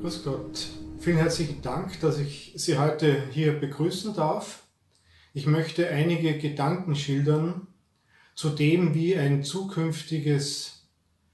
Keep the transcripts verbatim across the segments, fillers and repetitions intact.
Grüß Gott. Vielen herzlichen Dank, dass ich Sie heute hier begrüßen darf. Ich möchte einige Gedanken schildern zu dem, wie ein zukünftiges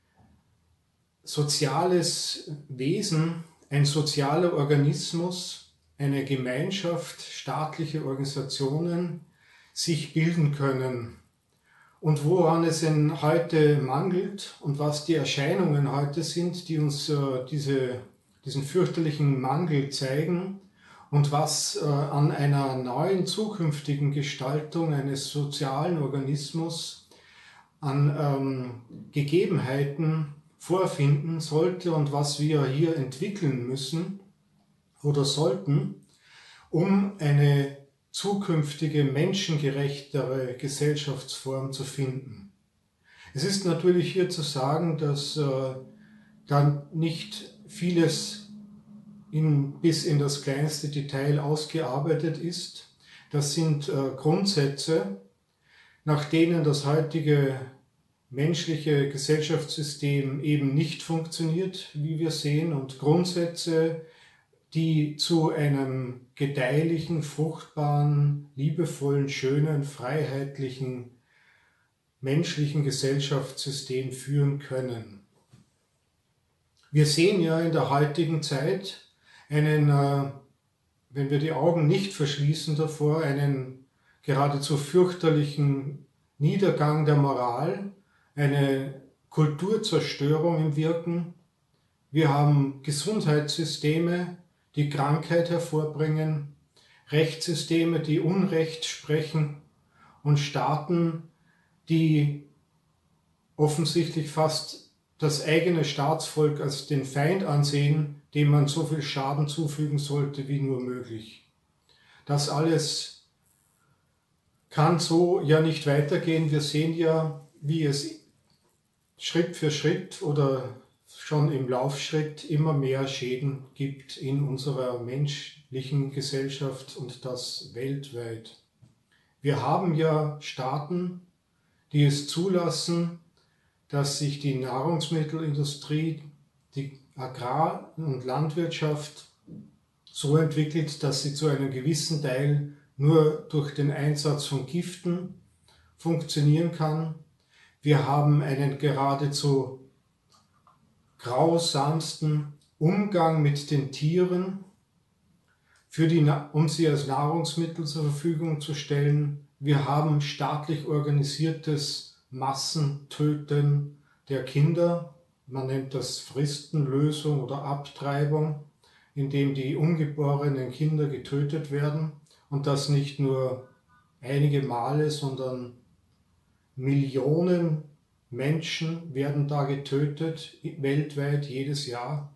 soziales Wesen, ein sozialer Organismus, eine Gemeinschaft, staatliche Organisationen sich bilden können und woran es denn heute mangelt und was die Erscheinungen heute sind, die uns äh, diese, diesen fürchterlichen Mangel zeigen und was äh, an einer neuen zukünftigen Gestaltung eines sozialen Organismus an ähm, Gegebenheiten vorfinden sollte und was wir hier entwickeln müssen oder sollten, um eine zukünftige menschengerechtere Gesellschaftsform zu finden. Es ist natürlich hier zu sagen, dass äh, dann nicht vieles in, bis in das kleinste Detail ausgearbeitet ist. Das sind äh, Grundsätze, nach denen das heutige menschliche Gesellschaftssystem eben nicht funktioniert, wie wir sehen, und Grundsätze, die zu einem gedeihlichen, fruchtbaren, liebevollen, schönen, freiheitlichen, menschlichen Gesellschaftssystem führen können. Wir sehen ja in der heutigen Zeit einen, äh, wenn wir die Augen nicht verschließen davor, einen geradezu fürchterlichen Niedergang der Moral, eine Kulturzerstörung im Wirken. Wir haben Gesundheitssysteme, die Krankheit hervorbringen, Rechtssysteme, die Unrecht sprechen und Staaten, die offensichtlich fast das eigene Staatsvolk als den Feind ansehen, dem man so viel Schaden zufügen sollte wie nur möglich. Das alles kann so ja nicht weitergehen. Wir sehen ja, wie es Schritt für Schritt oder schon im Laufschritt immer mehr Schäden gibt in unserer menschlichen Gesellschaft und das weltweit. Wir haben ja Staaten, die es zulassen, dass sich die Nahrungsmittelindustrie, die Agrar- und Landwirtschaft so entwickelt, dass sie zu einem gewissen Teil nur durch den Einsatz von Giften funktionieren kann. Wir haben einen geradezu grausamsten Umgang mit den Tieren, für die, um sie als Nahrungsmittel zur Verfügung zu stellen. Wir haben staatlich organisiertes Massentöten der Kinder. Man nennt das Fristenlösung oder Abtreibung, indem die ungeborenen Kinder getötet werden. Und das nicht nur einige Male, sondern Millionen Menschen werden da getötet, weltweit jedes Jahr.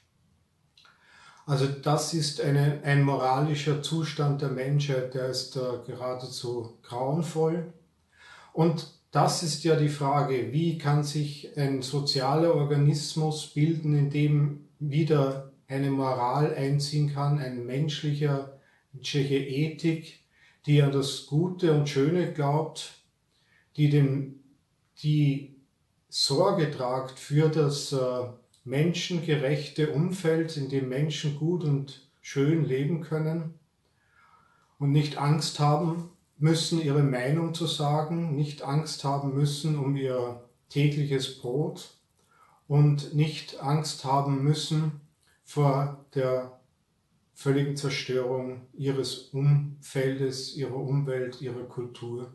Also das ist eine, ein moralischer Zustand der Menschheit, der ist äh, geradezu grauenvoll. Und das ist ja die Frage, wie kann sich ein sozialer Organismus bilden, in dem wieder eine Moral einziehen kann, eine menschliche, menschliche Ethik, die an das Gute und Schöne glaubt, die, den, die Sorge tragt für das äh, menschengerechte Umfeld, in dem Menschen gut und schön leben können und nicht Angst haben müssen, ihre Meinung zu sagen, nicht Angst haben müssen um ihr tägliches Brot und nicht Angst haben müssen vor der völligen Zerstörung ihres Umfeldes, ihrer Umwelt, ihrer Kultur.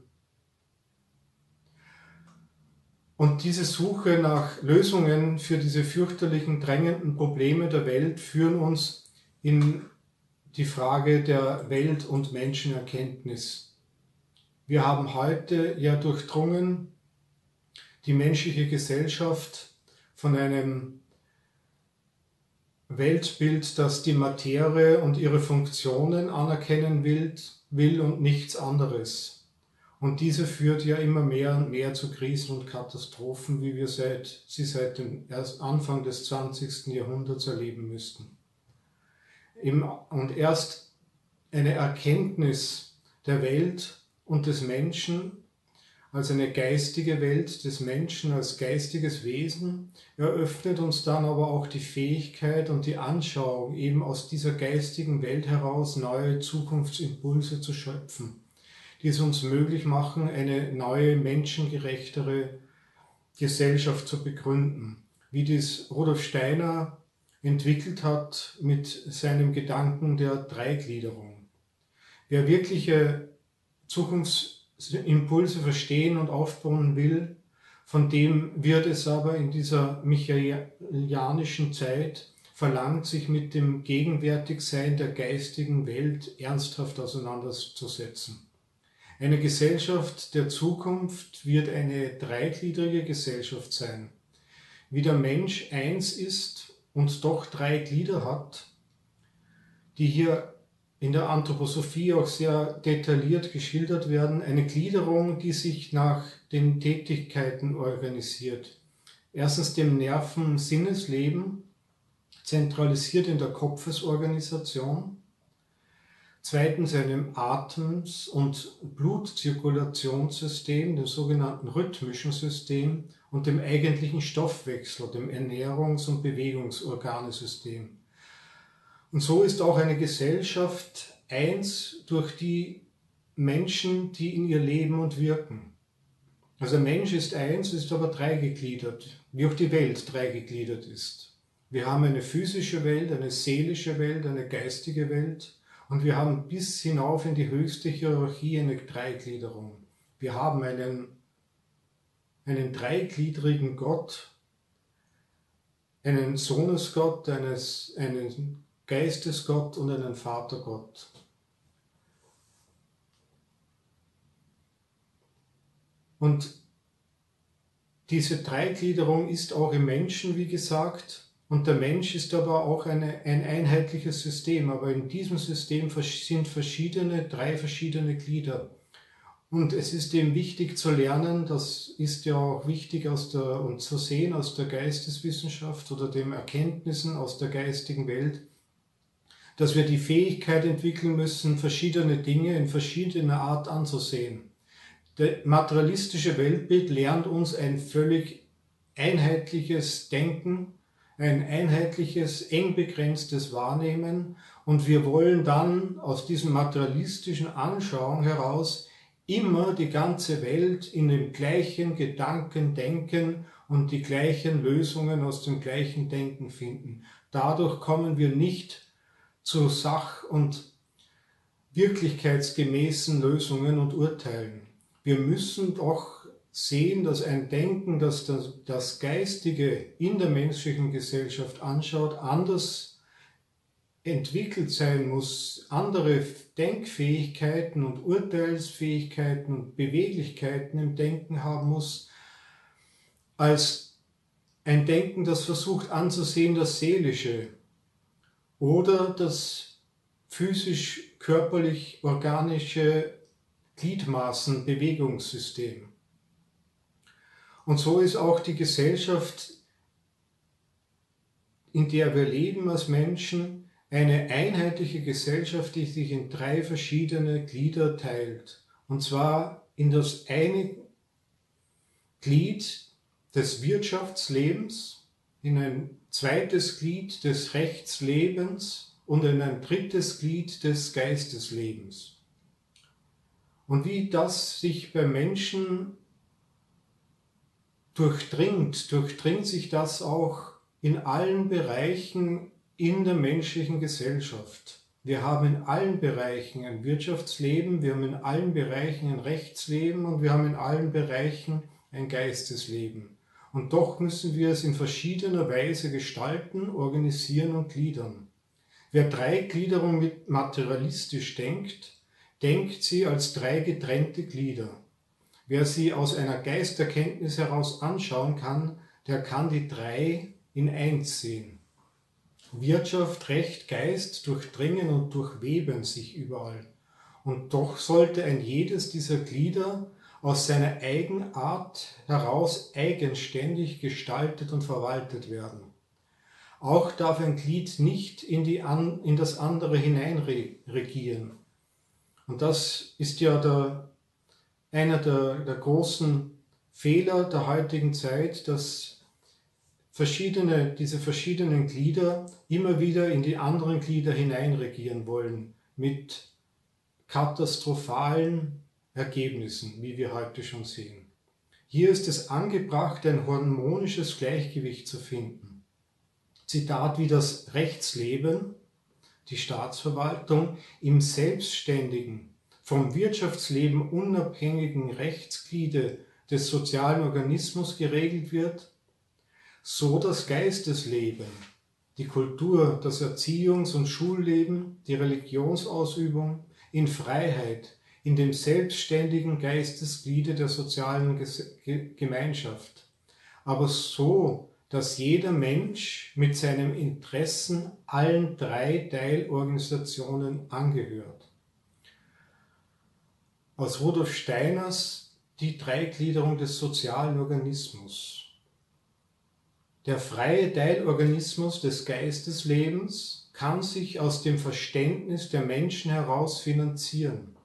Und diese Suche nach Lösungen für diese fürchterlichen, drängenden Probleme der Welt führen uns in die Frage der Welt- und Menschenerkenntnis. Wir haben heute ja durchdrungen die menschliche Gesellschaft von einem Weltbild, das die Materie und ihre Funktionen anerkennen will, will und nichts anderes. Und diese führt ja immer mehr und mehr zu Krisen und Katastrophen, wie wir seit, sie seit dem Anfang des zwanzigsten Jahrhunderts erleben müssten. Und erst eine Erkenntnis der Welt und des Menschen als eine geistige Welt des Menschen, als geistiges Wesen, eröffnet uns dann aber auch die Fähigkeit und die Anschauung, eben aus dieser geistigen Welt heraus neue Zukunftsimpulse zu schöpfen, die es uns möglich machen, eine neue, menschengerechtere Gesellschaft zu begründen, wie dies Rudolf Steiner entwickelt hat mit seinem Gedanken der Dreigliederung. Wer wirkliche Zukunftsimpulse verstehen und aufbauen will, von dem wird es aber in dieser michaelianischen Zeit verlangt, sich mit dem Gegenwärtigsein der geistigen Welt ernsthaft auseinanderzusetzen. Eine Gesellschaft der Zukunft wird eine dreigliedrige Gesellschaft sein. Wie der Mensch eins ist und doch drei Glieder hat, die hier in der Anthroposophie auch sehr detailliert geschildert werden, eine Gliederung, die sich nach den Tätigkeiten organisiert. Erstens dem Nerven-Sinnesleben, zentralisiert in der Kopfesorganisation. Zweitens einem Atems- und Blutzirkulationssystem, dem sogenannten rhythmischen System, und dem eigentlichen Stoffwechsel, dem Ernährungs- und Bewegungsorganesystem. Und so ist auch eine Gesellschaft eins durch die Menschen, die in ihr leben und wirken. Also der Mensch ist eins, ist aber dreigegliedert, wie auch die Welt dreigegliedert ist. Wir haben eine physische Welt, eine seelische Welt, eine geistige Welt. Und wir haben bis hinauf in die höchste Hierarchie eine Dreigliederung. Wir haben einen, einen dreigliedrigen Gott, einen Sohnesgott, eines, einen Geistesgott und einen Vatergott. Und diese Dreigliederung ist auch im Menschen, wie gesagt, und der Mensch ist aber auch eine, ein einheitliches System, aber in diesem System sind verschiedene, drei verschiedene Glieder. Und es ist eben wichtig zu lernen, das ist ja auch wichtig aus der, und zu sehen aus der Geisteswissenschaft oder den Erkenntnissen aus der geistigen Welt, dass wir die Fähigkeit entwickeln müssen, verschiedene Dinge in verschiedener Art anzusehen. Das materialistische Weltbild lernt uns ein völlig einheitliches Denken, ein einheitliches, eng begrenztes Wahrnehmen, und wir wollen dann aus diesem materialistischen Anschauung heraus immer die ganze Welt in dem gleichen Gedanken denken und die gleichen Lösungen aus dem gleichen Denken finden. Dadurch kommen wir nicht zu sach- und wirklichkeitsgemäßen Lösungen und Urteilen. Wir müssen doch sehen, dass ein Denken, das das, das Geistige in der menschlichen Gesellschaft anschaut, anders entwickelt sein muss, andere Denkfähigkeiten und Urteilsfähigkeiten und Beweglichkeiten im Denken haben muss, als ein Denken, das versucht anzusehen, das Seelische oder das physisch-körperlich-organische Gliedmaßen-Bewegungssystem. Und so ist auch die Gesellschaft, in der wir leben als Menschen, eine einheitliche Gesellschaft, die sich in drei verschiedene Glieder teilt. Und zwar in das eine Glied des Wirtschaftslebens, in ein zweites Glied des Rechtslebens und in ein drittes Glied des Geisteslebens. Und wie das sich beim Menschen durchdringt, durchdringt sich das auch in allen Bereichen in der menschlichen Gesellschaft. Wir haben in allen Bereichen ein Wirtschaftsleben, wir haben in allen Bereichen ein Rechtsleben und wir haben in allen Bereichen ein Geistesleben. Und doch müssen wir es in verschiedener Weise gestalten, organisieren und gliedern. Wer Dreigliederung mit materialistisch denkt, denkt sie als drei getrennte Glieder. Wer sie aus einer Geisterkenntnis heraus anschauen kann, der kann die drei in eins sehen. Wirtschaft, Recht, Geist durchdringen und durchweben sich überall. Und doch sollte ein jedes dieser Glieder aus seiner Eigenart heraus eigenständig gestaltet und verwaltet werden. Auch darf ein Glied nicht in, die an, in das andere hineinregieren. Und das ist ja der, einer der, der großen Fehler der heutigen Zeit, dass verschiedene, diese verschiedenen Glieder immer wieder in die anderen Glieder hineinregieren wollen, mit katastrophalen Ergebnissen, wie wir heute schon sehen. Hier ist es angebracht, ein harmonisches Gleichgewicht zu finden. Zitat wie das Rechtsleben, die Staatsverwaltung im selbstständigen, vom Wirtschaftsleben unabhängigen Rechtsgliede des sozialen Organismus geregelt wird, so das Geistesleben, die Kultur, das Erziehungs- und Schulleben, die Religionsausübung in Freiheit, in dem selbstständigen Geistesgliede der sozialen Gemeinschaft, aber so, dass jeder Mensch mit seinen Interessen allen drei Teilorganisationen angehört. Aus Rudolf Steiners Die Dreigliederung des sozialen Organismus. Der freie Teilorganismus des Geisteslebens kann sich aus dem Verständnis der Menschen heraus finanzieren.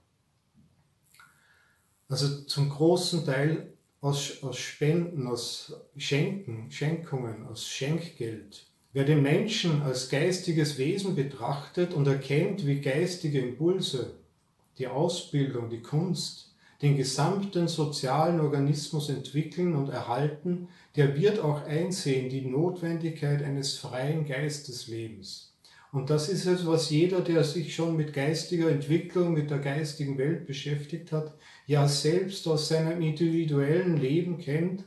Also zum großen Teil aus, aus Spenden, aus Schenken, Schenkungen, aus Schenkgeld. Wer den Menschen als geistiges Wesen betrachtet und erkennt, wie geistige Impulse, die Ausbildung, die Kunst, den gesamten sozialen Organismus entwickeln und erhalten, der wird auch einsehen die Notwendigkeit eines freien Geisteslebens. Und das ist es, was jeder, der sich schon mit geistiger Entwicklung, mit der geistigen Welt beschäftigt hat, ja selbst aus seinem individuellen Leben kennt,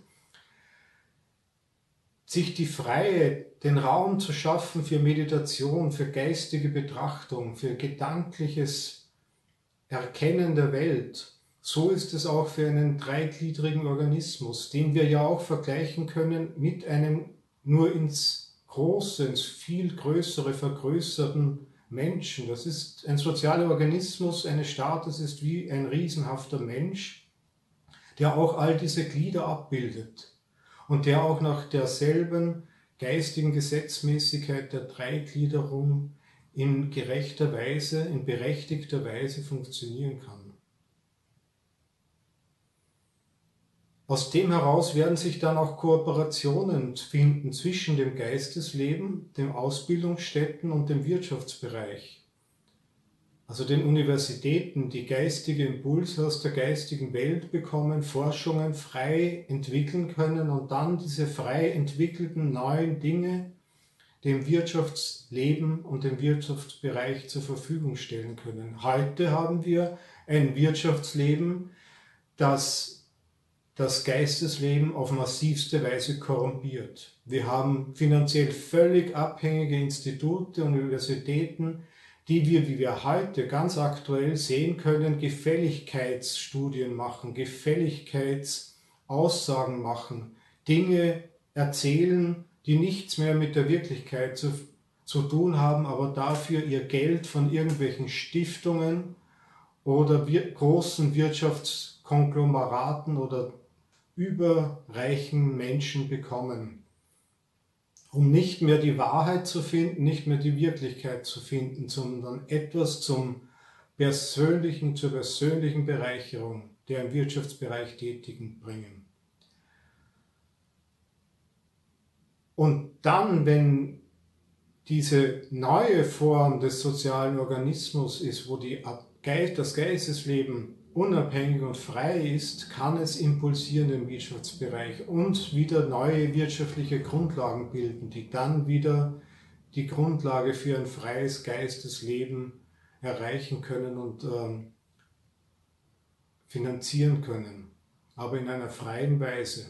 sich die Freie, den Raum zu schaffen für Meditation, für geistige Betrachtung, für gedankliches Erkennen der Welt. So ist es auch für einen dreigliedrigen Organismus, den wir ja auch vergleichen können mit einem nur ins Große, ins viel größere, vergrößerten Menschen. Das ist ein sozialer Organismus eines Staates, ist wie ein riesenhafter Mensch, der auch all diese Glieder abbildet und der auch nach derselben geistigen Gesetzmäßigkeit der Dreigliederung in gerechter Weise, in berechtigter Weise funktionieren kann. Aus dem heraus werden sich dann auch Kooperationen finden zwischen dem Geistesleben, den Ausbildungsstätten und dem Wirtschaftsbereich. Also den Universitäten, die geistige Impulse aus der geistigen Welt bekommen, Forschungen frei entwickeln können und dann diese frei entwickelten neuen Dinge dem Wirtschaftsleben und dem Wirtschaftsbereich zur Verfügung stellen können. Heute haben wir ein Wirtschaftsleben, das das Geistesleben auf massivste Weise korrumpiert. Wir haben finanziell völlig abhängige Institute und Universitäten, die wir, wie wir heute ganz aktuell sehen können, Gefälligkeitsstudien machen, Gefälligkeitsaussagen machen, Dinge erzählen, die nichts mehr mit der Wirklichkeit zu, zu tun haben, aber dafür ihr Geld von irgendwelchen Stiftungen oder wir, großen Wirtschaftskonglomeraten oder überreichen Menschen bekommen, um nicht mehr die Wahrheit zu finden, nicht mehr die Wirklichkeit zu finden, sondern etwas zum persönlichen, zur persönlichen Bereicherung der im Wirtschaftsbereich Tätigen bringen. Und dann, wenn diese neue Form des sozialen Organismus ist, wo die, das Geistesleben unabhängig und frei ist, kann es impulsieren im Wirtschaftsbereich und wieder neue wirtschaftliche Grundlagen bilden, die dann wieder die Grundlage für ein freies Geistesleben erreichen können und ähm, finanzieren können, aber in einer freien Weise.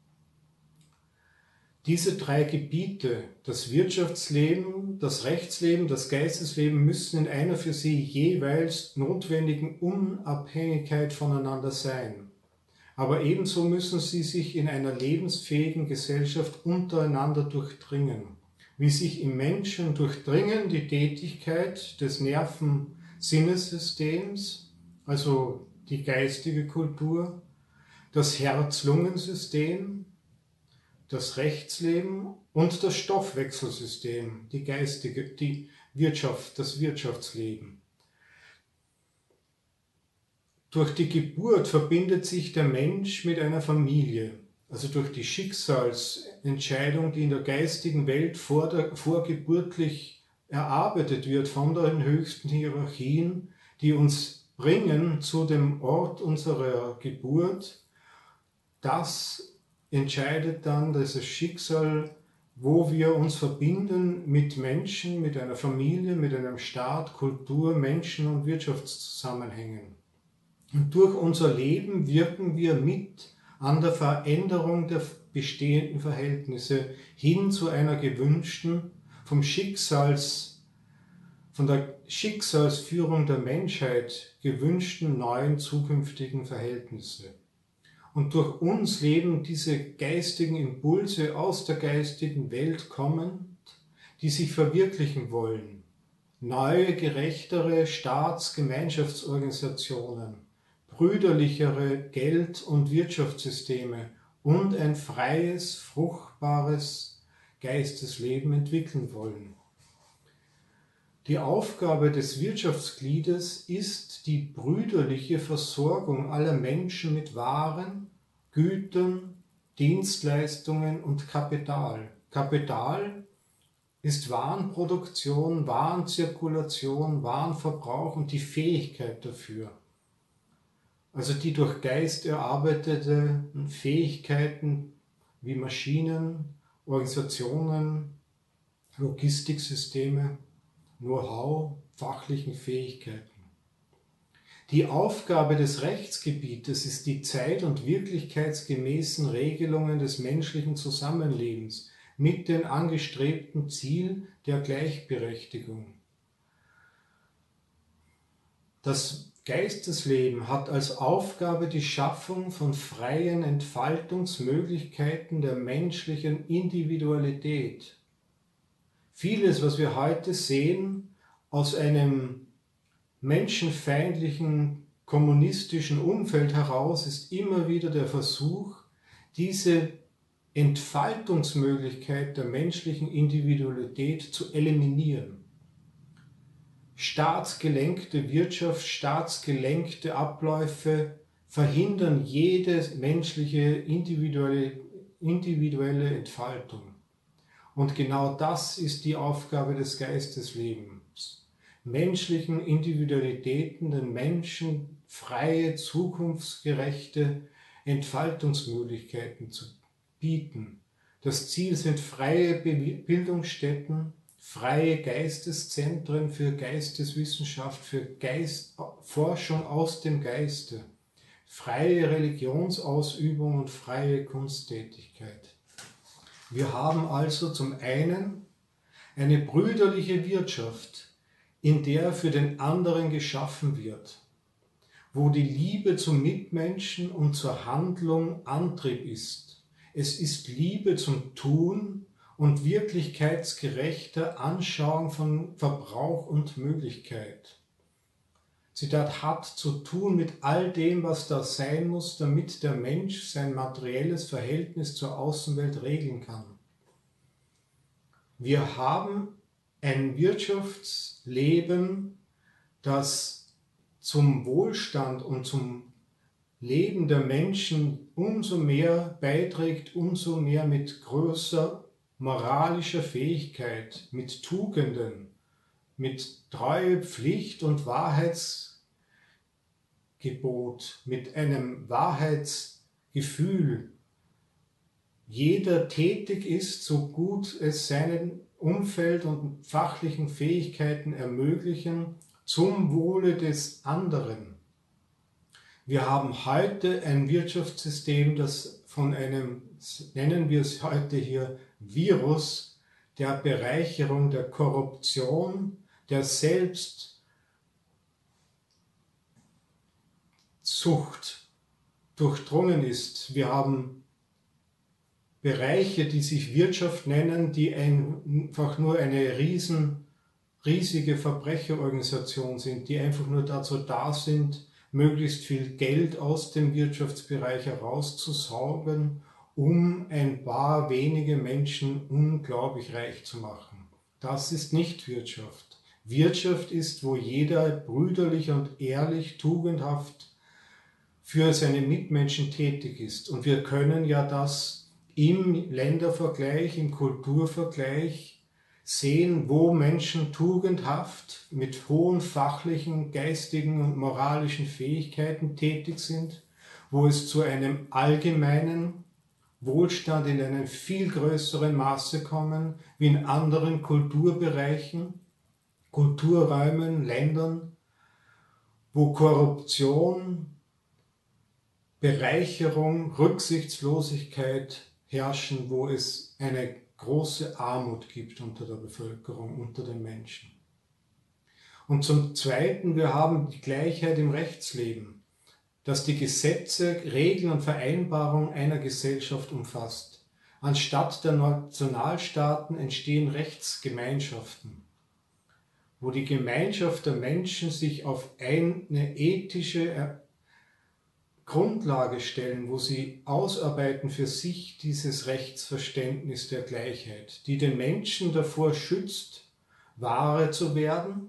Diese drei Gebiete, das Wirtschaftsleben, das Rechtsleben, das Geistesleben, müssen in einer für sie jeweils notwendigen Unabhängigkeit voneinander sein. Aber ebenso müssen sie sich in einer lebensfähigen Gesellschaft untereinander durchdringen. Wie sich im Menschen durchdringen die Tätigkeit des Nervensinnesystems, also die geistige Kultur, das Herz-Lungen-System, das Rechtsleben und das Stoffwechselsystem, die geistige, die Wirtschaft, das Wirtschaftsleben. Durch die Geburt verbindet sich der Mensch mit einer Familie. Also durch die Schicksalsentscheidung, die in der geistigen Welt vor der, vorgeburtlich erarbeitet wird von den höchsten Hierarchien, die uns bringen zu dem Ort unserer Geburt. Das entscheidet dann dieses Schicksal, wo wir uns verbinden mit Menschen, mit einer Familie, mit einem Staat, Kultur, Menschen und Wirtschaftszusammenhängen. Und durch unser Leben wirken wir mit an der Veränderung der bestehenden Verhältnisse hin zu einer gewünschten, vom Schicksals, von der Schicksalsführung der Menschheit gewünschten neuen zukünftigen Verhältnisse. Und durch uns leben diese geistigen Impulse aus der geistigen Welt kommend, die sich verwirklichen wollen. Neue, gerechtere Staats-, Gemeinschaftsorganisationen, brüderlichere Geld- und Wirtschaftssysteme und ein freies, fruchtbares Geistesleben entwickeln wollen. Die Aufgabe des Wirtschaftsgliedes ist die brüderliche Versorgung aller Menschen mit Waren, Gütern, Dienstleistungen und Kapital. Kapital ist Warenproduktion, Warenzirkulation, Warenverbrauch und die Fähigkeit dafür. Also die durch Geist erarbeiteten Fähigkeiten wie Maschinen, Organisationen, Logistiksysteme, Know-how, fachlichen Fähigkeiten. Die Aufgabe des Rechtsgebietes ist die zeit- und wirklichkeitsgemäßen Regelungen des menschlichen Zusammenlebens mit dem angestrebten Ziel der Gleichberechtigung. Das Geistesleben hat als Aufgabe die Schaffung von freien Entfaltungsmöglichkeiten der menschlichen Individualität. Vieles, was wir heute sehen, aus einem menschenfeindlichen kommunistischen Umfeld heraus, ist immer wieder der Versuch, diese Entfaltungsmöglichkeit der menschlichen Individualität zu eliminieren. Staatsgelenkte Wirtschaft, staatsgelenkte Abläufe verhindern jede menschliche individuelle, individuelle Entfaltung. Und genau das ist die Aufgabe des Geisteslebens. Menschlichen Individualitäten, den Menschen freie, zukunftsgerechte Entfaltungsmöglichkeiten zu bieten. Das Ziel sind freie Bildungsstätten, freie Geisteszentren für Geisteswissenschaft, für Geist, Forschung aus dem Geiste, freie Religionsausübung und freie Kunsttätigkeit. Wir haben also zum einen eine brüderliche Wirtschaft, in der für den anderen geschaffen wird, wo die Liebe zum Mitmenschen und zur Handlung Antrieb ist. Es ist Liebe zum Tun und wirklichkeitsgerechter Anschauung von Verbrauch und Möglichkeit. Zitat, hat zu tun mit all dem, was da sein muss, damit der Mensch sein materielles Verhältnis zur Außenwelt regeln kann. Wir haben ein Wirtschaftsleben, das zum Wohlstand und zum Leben der Menschen umso mehr beiträgt, umso mehr mit größer moralischer Fähigkeit, mit Tugenden, mit Treue, Pflicht und Wahrheitsgebot, mit einem Wahrheitsgefühl. Jeder tätig ist, so gut es seinen Umfeld und fachlichen Fähigkeiten ermöglichen, zum Wohle des anderen. Wir haben heute ein Wirtschaftssystem, das von einem, nennen wir es heute hier, Virus der Bereicherung, der Korruption, der Selbstsucht durchdrungen ist. Wir haben Bereiche, die sich Wirtschaft nennen, die einfach nur eine riesen, riesige Verbrecherorganisation sind, die einfach nur dazu da sind, möglichst viel Geld aus dem Wirtschaftsbereich herauszusaugen, um ein paar wenige Menschen unglaublich reich zu machen. Das ist nicht Wirtschaft. Wirtschaft ist, wo jeder brüderlich und ehrlich, tugendhaft für seine Mitmenschen tätig ist. Und wir können ja das im Ländervergleich, im Kulturvergleich sehen, wo Menschen tugendhaft mit hohen fachlichen, geistigen und moralischen Fähigkeiten tätig sind, wo es zu einem allgemeinen Wohlstand in einem viel größeren Maße kommen wie in anderen Kulturbereichen, Kulturräumen, Ländern, wo Korruption, Bereicherung, Rücksichtslosigkeit herrschen, wo es eine große Armut gibt unter der Bevölkerung, unter den Menschen. Und zum Zweiten, wir haben die Gleichheit im Rechtsleben, das die Gesetze, Regeln und Vereinbarungen einer Gesellschaft umfasst. Anstatt der Nationalstaaten entstehen Rechtsgemeinschaften, wo die Gemeinschaft der Menschen sich auf eine ethische Grundlage stellen, wo sie ausarbeiten für sich dieses Rechtsverständnis der Gleichheit, die den Menschen davor schützt, Ware zu werden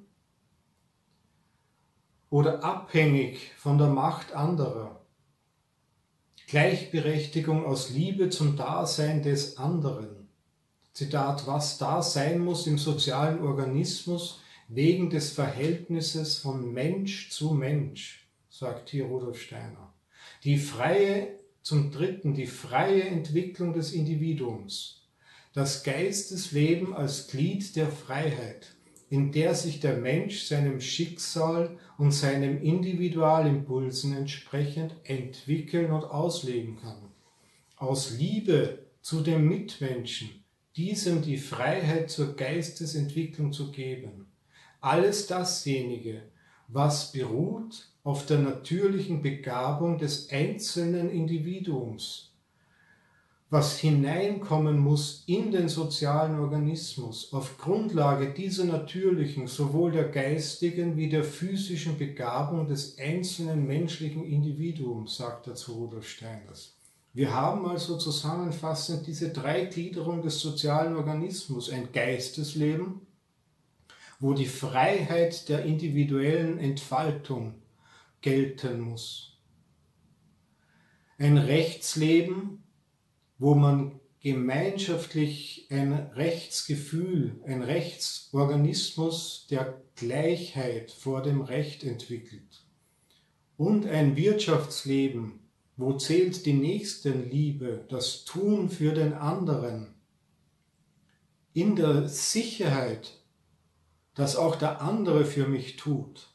oder abhängig von der Macht anderer. Gleichberechtigung aus Liebe zum Dasein des anderen. Zitat, was da sein muss im sozialen Organismus wegen des Verhältnisses von Mensch zu Mensch, sagt hier Rudolf Steiner. Die freie, zum Dritten, die freie Entwicklung des Individuums. Das Geistesleben als Glied der Freiheit, in der sich der Mensch seinem Schicksal und seinen Individualimpulsen entsprechend entwickeln und ausleben kann. Aus Liebe zu dem Mitmenschen, diesem die Freiheit zur Geistesentwicklung zu geben. Alles dasjenige, was beruht auf der natürlichen Begabung des einzelnen Individuums, was hineinkommen muss in den sozialen Organismus, auf Grundlage dieser natürlichen, sowohl der geistigen wie der physischen Begabung des einzelnen menschlichen Individuums, sagt er zu Rudolf Steiners. Wir haben also zusammenfassend diese Dreigliederung des sozialen Organismus, ein Geistesleben, wo die Freiheit der individuellen Entfaltung gelten muss. Ein Rechtsleben, wo man gemeinschaftlich ein Rechtsgefühl, ein Rechtsorganismus der Gleichheit vor dem Recht entwickelt. Und ein Wirtschaftsleben, wo zählt die Nächstenliebe, das Tun für den anderen, in der Sicherheit, dass auch der andere für mich tut.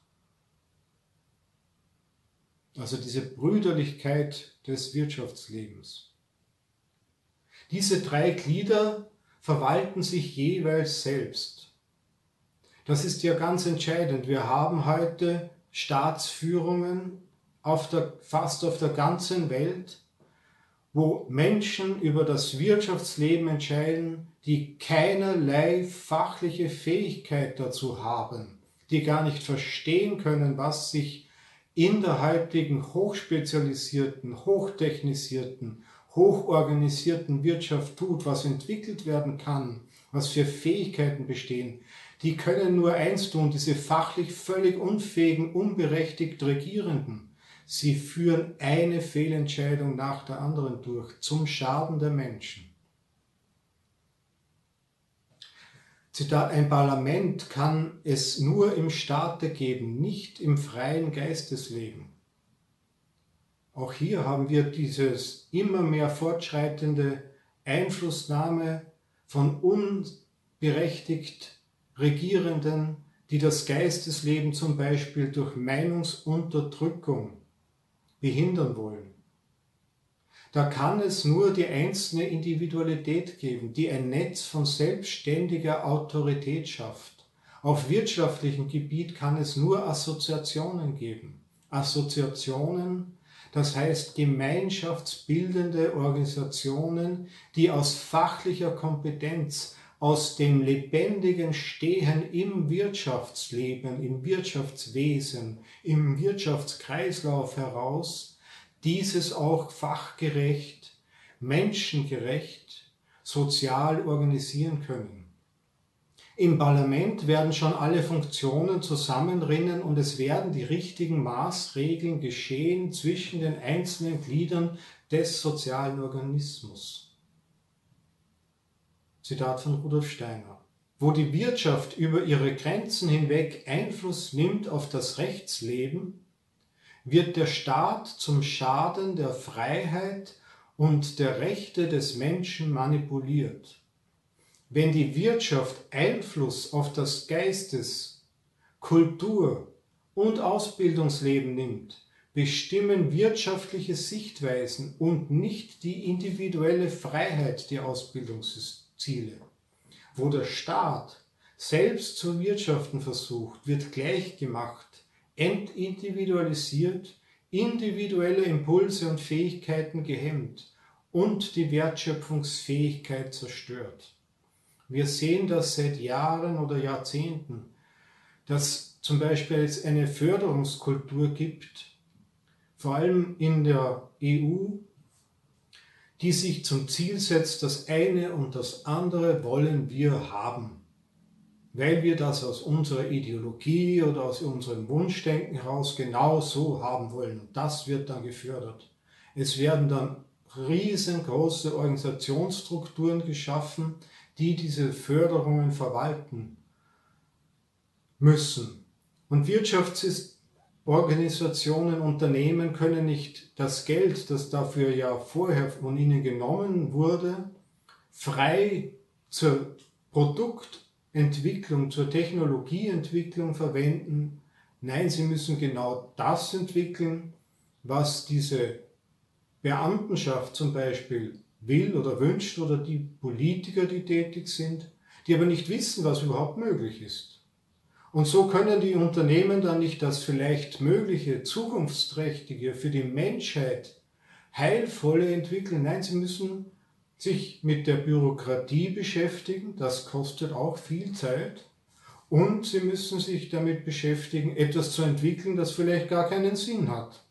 Also diese Brüderlichkeit des Wirtschaftslebens. Diese drei Glieder verwalten sich jeweils selbst. Das ist ja ganz entscheidend. Wir haben heute Staatsführungen auf der, fast auf der ganzen Welt, wo Menschen über das Wirtschaftsleben entscheiden, die keinerlei fachliche Fähigkeit dazu haben, die gar nicht verstehen können, was sich in der heutigen hochspezialisierten, hochtechnisierten, hochorganisierten Wirtschaft tut, was entwickelt werden kann, was für Fähigkeiten bestehen. Die können nur eins tun, diese fachlich völlig unfähigen, unberechtigt Regierenden. Sie führen eine Fehlentscheidung nach der anderen durch, zum Schaden der Menschen. Zitat, ein Parlament kann es nur im Staate geben, nicht im freien Geistesleben. Auch hier haben wir dieses immer mehr fortschreitende Einflussnahme von unberechtigt Regierenden, die das Geistesleben zum Beispiel durch Meinungsunterdrückung behindern wollen. Da kann es nur die einzelne Individualität geben, die ein Netz von selbstständiger Autorität schafft. Auf wirtschaftlichem Gebiet kann es nur Assoziationen geben. Assoziationen, das heißt gemeinschaftsbildende Organisationen, die aus fachlicher Kompetenz, aus dem lebendigen Stehen im Wirtschaftsleben, im Wirtschaftswesen, im Wirtschaftskreislauf heraus, dieses auch fachgerecht, menschengerecht, sozial organisieren können. Im Parlament werden schon alle Funktionen zusammenrinnen und es werden die richtigen Maßregeln geschehen zwischen den einzelnen Gliedern des sozialen Organismus. Zitat von Rudolf Steiner. Wo die Wirtschaft über ihre Grenzen hinweg Einfluss nimmt auf das Rechtsleben, wird der Staat zum Schaden der Freiheit und der Rechte des Menschen manipuliert. Wenn die Wirtschaft Einfluss auf das Geistes-, Kultur- und Ausbildungsleben nimmt, bestimmen wirtschaftliche Sichtweisen und nicht die individuelle Freiheit die Ausbildungsziele. Wo der Staat selbst zu wirtschaften versucht, wird gleichgemacht, entindividualisiert, individuelle Impulse und Fähigkeiten gehemmt und die Wertschöpfungsfähigkeit zerstört. Wir sehen das seit Jahren oder Jahrzehnten, dass zum Beispiel es eine Förderungskultur gibt, vor allem in der E U, die sich zum Ziel setzt, das eine und das andere wollen wir haben, weil wir das aus unserer Ideologie oder aus unserem Wunschdenken heraus genau so haben wollen. Und das wird dann gefördert. Es werden dann riesengroße Organisationsstrukturen geschaffen, die diese Förderungen verwalten müssen. Und Wirtschaftsorganisationen, Unternehmen können nicht das Geld, das dafür ja vorher von ihnen genommen wurde, frei zur Produktentwicklung, zur Technologieentwicklung verwenden. Nein, sie müssen genau das entwickeln, was diese Beamtenschaft zum Beispiel will oder wünscht oder die Politiker, die tätig sind, die aber nicht wissen, was überhaupt möglich ist. Und so können die Unternehmen dann nicht das vielleicht mögliche, zukunftsträchtige, für die Menschheit heilvolle entwickeln. Nein, sie müssen sich mit der Bürokratie beschäftigen, das kostet auch viel Zeit. Und sie müssen sich damit beschäftigen, etwas zu entwickeln, das vielleicht gar keinen Sinn hat.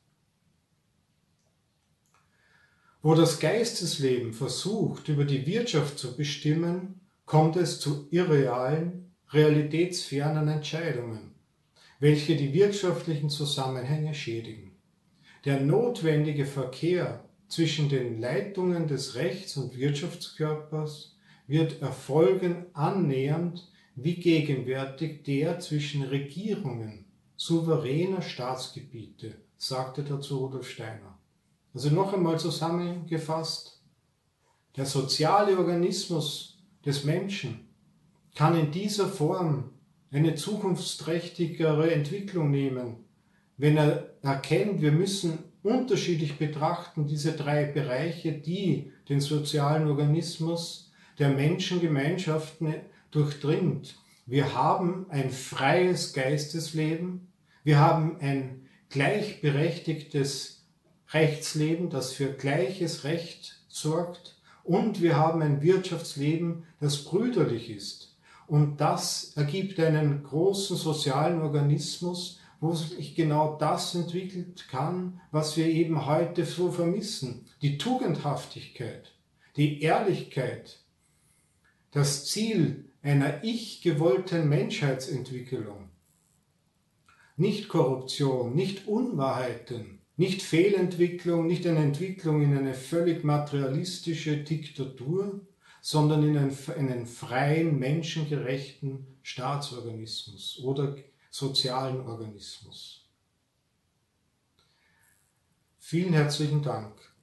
Wo das Geistesleben versucht, über die Wirtschaft zu bestimmen, kommt es zu irrealen, realitätsfernen Entscheidungen, welche die wirtschaftlichen Zusammenhänge schädigen. Der notwendige Verkehr zwischen den Leitungen des Rechts- und Wirtschaftskörpers wird erfolgen annähernd wie gegenwärtig der zwischen Regierungen souveräner Staatsgebiete, sagte dazu Rudolf Steiner. Also noch einmal zusammengefasst, der soziale Organismus des Menschen kann in dieser Form eine zukunftsträchtigere Entwicklung nehmen, wenn er erkennt, wir müssen unterschiedlich betrachten diese drei Bereiche, die den sozialen Organismus der Menschengemeinschaften durchdringt. Wir haben ein freies Geistesleben, wir haben ein gleichberechtigtes Rechtsleben, das für gleiches Recht sorgt, und wir haben ein Wirtschaftsleben, das brüderlich ist. Und das ergibt einen großen sozialen Organismus, wo sich genau das entwickelt kann, was wir eben heute so vermissen. Die Tugendhaftigkeit, die Ehrlichkeit, das Ziel einer ich-gewollten Menschheitsentwicklung. Nicht Korruption, nicht Unwahrheiten, nicht Fehlentwicklung, nicht eine Entwicklung in eine völlig materialistische Diktatur, sondern in einen, einen freien, menschengerechten Staatsorganismus oder sozialen Organismus. Vielen herzlichen Dank.